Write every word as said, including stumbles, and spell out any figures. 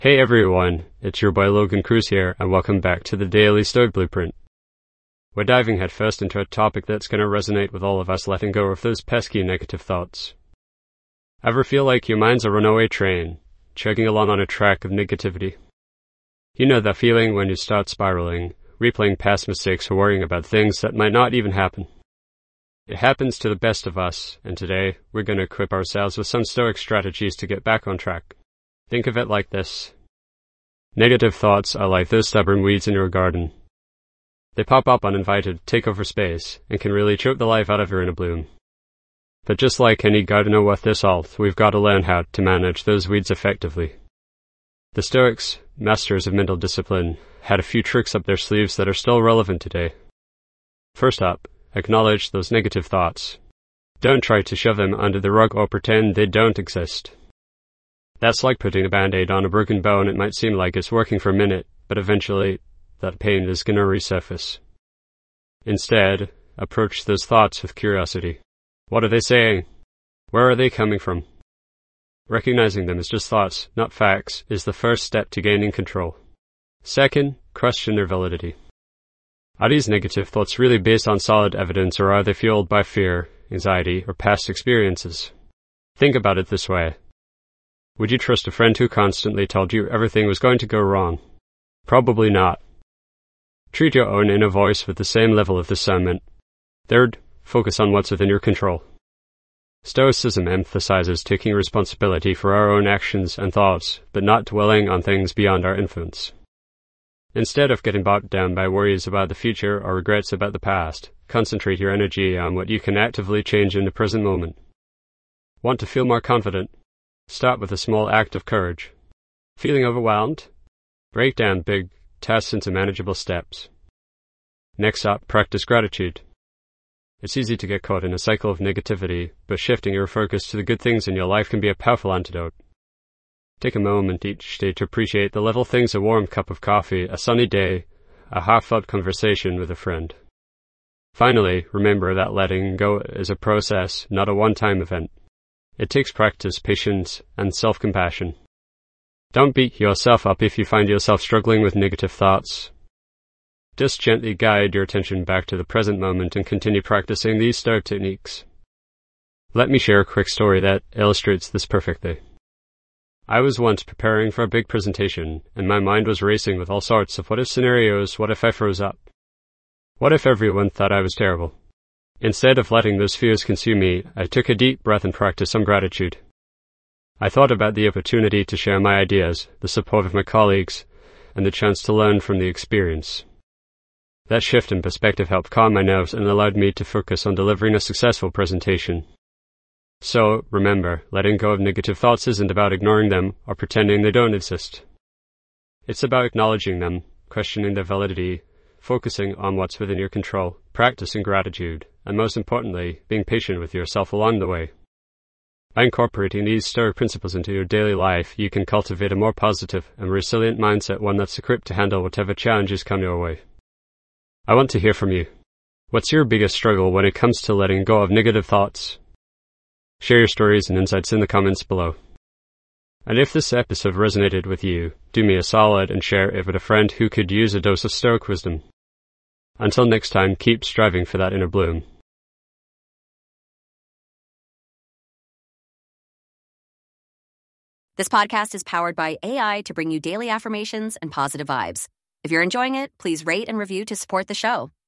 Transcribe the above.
Hey everyone, it's your boy Logan Cruz here, and welcome back to the Daily Stoic Blueprint. We're diving headfirst into a topic that's going to resonate with all of us letting go of those pesky negative thoughts. Ever feel like your mind's a runaway train, chugging along on a track of negativity? You know that feeling when you start spiraling, replaying past mistakes or worrying about things that might not even happen. It happens to the best of us, and today we're going to equip ourselves with some stoic strategies to get back on track. Think of it like this. Negative thoughts are like those stubborn weeds in your garden. They pop up uninvited, take over space, and can really choke the life out of your inner bloom. But just like any gardener worth their salt, we've got to learn how to manage those weeds effectively. The Stoics, masters of mental discipline, had a few tricks up their sleeves that are still relevant today. First up, acknowledge those negative thoughts. Don't try to shove them under the rug or pretend they don't exist. That's like putting a band-aid on a broken bone. It might seem like it's working for a minute, but eventually that pain is going to resurface. Instead, approach those thoughts with curiosity. What are they saying? Where are they coming from? Recognizing them as just thoughts, not facts, is the first step to gaining control. Second, question their validity. Are these negative thoughts really based on solid evidence, or are they fueled by fear, anxiety, or past experiences? Think about it this way. Would you trust a friend who constantly told you everything was going to go wrong? Probably not. Treat your own inner voice with the same level of discernment. Third, focus on what's within your control. Stoicism emphasizes taking responsibility for our own actions and thoughts, but not dwelling on things beyond our influence. Instead of getting bogged down by worries about the future or regrets about the past, concentrate your energy on what you can actively change in the present moment. Want to feel more confident? Start with a small act of courage. Feeling overwhelmed? Break down big tasks into manageable steps. Next up, practice gratitude. It's easy to get caught in a cycle of negativity, but shifting your focus to the good things in your life can be a powerful antidote. Take a moment each day to appreciate the little things: a warm cup of coffee, a sunny day, a heartfelt conversation with a friend. Finally, remember that letting go is a process, not a one-time event. It takes practice, patience, and self-compassion. Don't beat yourself up if you find yourself struggling with negative thoughts. Just gently guide your attention back to the present moment and continue practicing these Stoic techniques. Let me share a quick story that illustrates this perfectly. I was once preparing for a big presentation, and my mind was racing with all sorts of what-if scenarios. What if I froze up? What if everyone thought I was terrible? Instead of letting those fears consume me, I took a deep breath and practiced some gratitude. I thought about the opportunity to share my ideas, the support of my colleagues, and the chance to learn from the experience. That shift in perspective helped calm my nerves and allowed me to focus on delivering a successful presentation. So, remember, letting go of negative thoughts isn't about ignoring them or pretending they don't exist. It's about acknowledging them, questioning their validity, focusing on what's within your control, practicing gratitude, and most importantly, being patient with yourself along the way. By incorporating these Stoic principles into your daily life, you can cultivate a more positive and resilient mindset, one that's equipped to handle whatever challenges come your way. I want to hear from you. What's your biggest struggle when it comes to letting go of negative thoughts? Share your stories and insights in the comments below. And if this episode resonated with you, do me a solid and share it with a friend who could use a dose of Stoic wisdom. Until next time, keep striving for that inner bloom. This podcast is powered by A I to bring you daily affirmations and positive vibes. If you're enjoying it, please rate and review to support the show.